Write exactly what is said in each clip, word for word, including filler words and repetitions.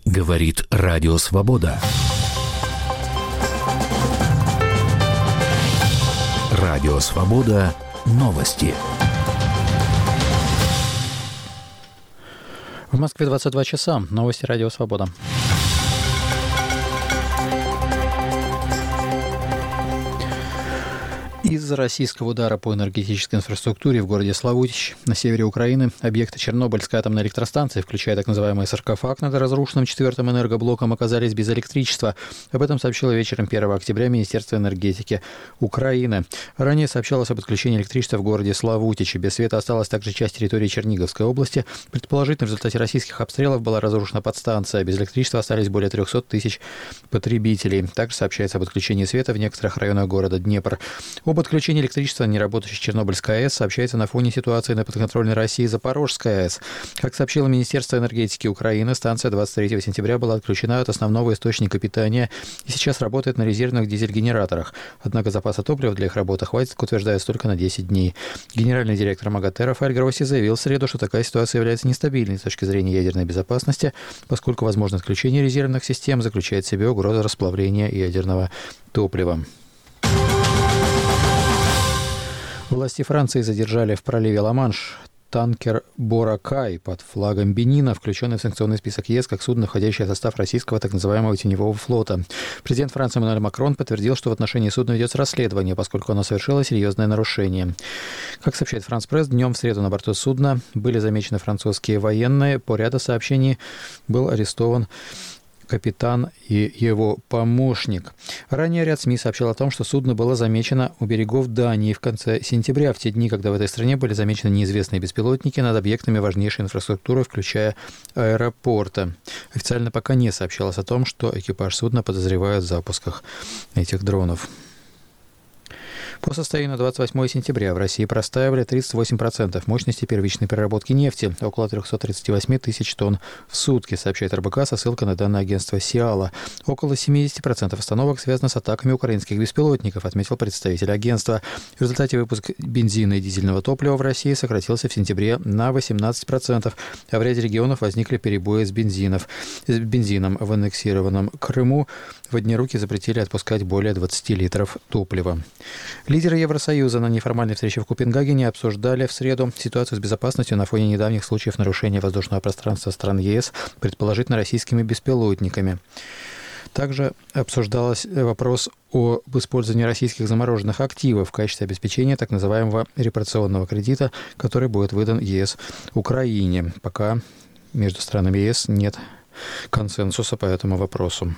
Говорит Радио Свобода. Радио Свобода. Новости. В Москве двадцать два часа. Новости Радио Свобода. Из-за российского удара по энергетической инфраструктуре в городе Славутич на севере Украины объекты Чернобыльской атомной электростанции, включая так называемый саркофаг над разрушенным четвертым энергоблоком, оказались без электричества. Об этом сообщило вечером первого октября Министерство энергетики Украины. Ранее сообщалось об отключении электричества в городе Славутичи. Без света осталась также часть территории Черниговской области. Предположительно, в результате российских обстрелов была разрушена подстанция. Без электричества остались более триста тысяч потребителей. Также сообщается об отключении света в некоторых районах города Днепр. Об отключении электричества на неработающей Чернобыльской АЭС сообщается на фоне ситуации на подконтрольной России Запорожской АЭС. Как сообщило Министерство энергетики Украины, станция двадцать третьего сентября была отключена от основного источника питания и сейчас работает на резервных дизель-генераторах. Однако запаса топлива для их работы хватит, как утверждается, только на десять дней. Генеральный директор МАГАТЭ Рафаэль Гросси заявил в среду, что такая ситуация является нестабильной с точки зрения ядерной безопасности, поскольку возможное отключение резервных систем заключает в себе угрозу расплавления ядерного топлива. Власти Франции задержали в проливе Ла-Манш танкер «Боракай» под флагом Бенина, включенный в санкционный список ЕС как судно, входящее в состав российского так называемого теневого флота. Президент Франции Эммануэль Макрон подтвердил, что в отношении судна ведется расследование, поскольку оно совершило серьезное нарушение. Как сообщает Франс Пресс, днем в среду на борту судна были замечены французские военные. По ряду сообщений был арестован капитан и его помощник. Ранее ряд СМИ сообщил о том, что судно было замечено у берегов Дании в конце сентября, в те дни, когда в этой стране были замечены неизвестные беспилотники над объектами важнейшей инфраструктуры, включая аэропорты. Официально пока не сообщалось о том, что экипаж судна подозревают в запусках этих дронов. По состоянию на двадцать восьмое сентября в России простаивали тридцать восемь процентов мощности первичной переработки нефти, около триста тридцать восемь тысяч тонн в сутки, сообщает эр бэ ка со ссылкой на данные агентства СИАЛа. Около семьдесят процентов остановок связано с атаками украинских беспилотников, отметил представитель агентства. В результате выпуск бензина и дизельного топлива в России сократился в сентябре на восемнадцать процентов, а в ряде регионов возникли перебои с, бензинов. с бензином. В аннексированном Крыму воднеруки запретили отпускать более двадцать литров топлива. Лидеры Евросоюза на неформальной встрече в Копенгагене обсуждали в среду ситуацию с безопасностью на фоне недавних случаев нарушения воздушного пространства стран ЕС, предположительно российскими беспилотниками. Также обсуждался вопрос об использовании российских замороженных активов в качестве обеспечения так называемого репарационного кредита, который будет выдан ЕС Украине. Пока между странами ЕС нет консенсуса по этому вопросу.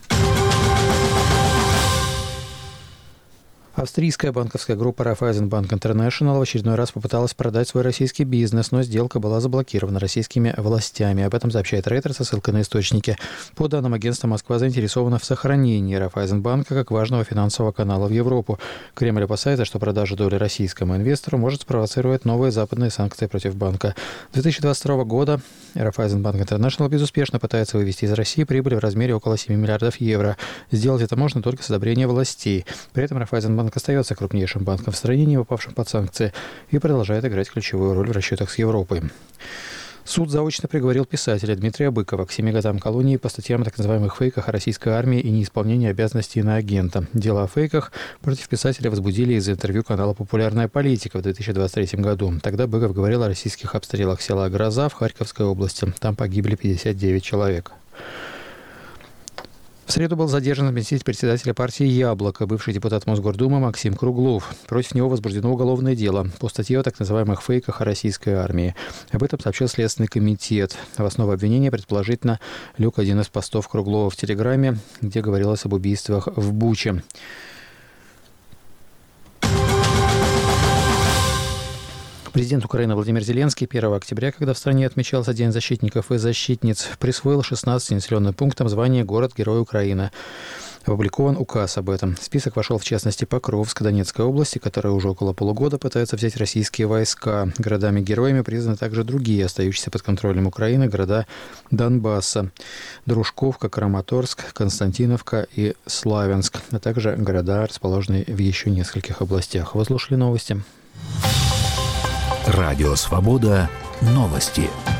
Австрийская банковская группа Raiffeisen Bank International в очередной раз попыталась продать свой российский бизнес, но сделка была заблокирована российскими властями. Об этом сообщает Рейтер со ссылкой на источники. По данным агентства, Москва заинтересована в сохранении Raiffeisen банка как важного финансового канала в Европу. Кремль опасается, что продажа доли российскому инвестору может спровоцировать новые западные санкции против банка. С две тысячи двадцать второго года Raiffeisen Bank International безуспешно пытается вывести из России прибыль в размере около семь миллиардов евро. Сделать это можно только с одобрения властей. При этом Raiffeisen Банк остается крупнейшим банком в стране, не попавшим под санкции, и продолжает играть ключевую роль в расчетах с Европой. Суд заочно приговорил писателя Дмитрия Быкова к семи годам колонии по статьям о так называемых фейках о российской армии и неисполнении обязанностей иноагента. Дело о фейках против писателя возбудили из-за интервью канала «Популярная политика» в две тысячи двадцать третьем году. Тогда Быков говорил о российских обстрелах села Гроза в Харьковской области. Там погибли пятьдесят девять человек. В среду был задержан заместитель председателя партии «Яблоко», бывший депутат Мосгордумы Максим Круглов. Против него возбуждено уголовное дело по статье о так называемых фейках о российской армии. Об этом сообщил Следственный комитет. В основу обвинения, предположительно, лег один из постов Круглова в Телеграме, где говорилось об убийствах в Буче. Президент Украины Владимир Зеленский первого октября, когда в стране отмечался День защитников и защитниц, присвоил шестнадцати населенным пунктам звание «Город-герой Украины». Опубликован указ об этом. В список вошел, в частности, Покровск Донецкой области, которая уже около полугода пытается взять российские войска. Городами-героями признаны также другие, остающиеся под контролем Украины, города Донбасса. Дружковка, Краматорск, Константиновка и Славянск, а также города, расположенные в еще нескольких областях. Вы слушали новости. Радио Свобода. Новости.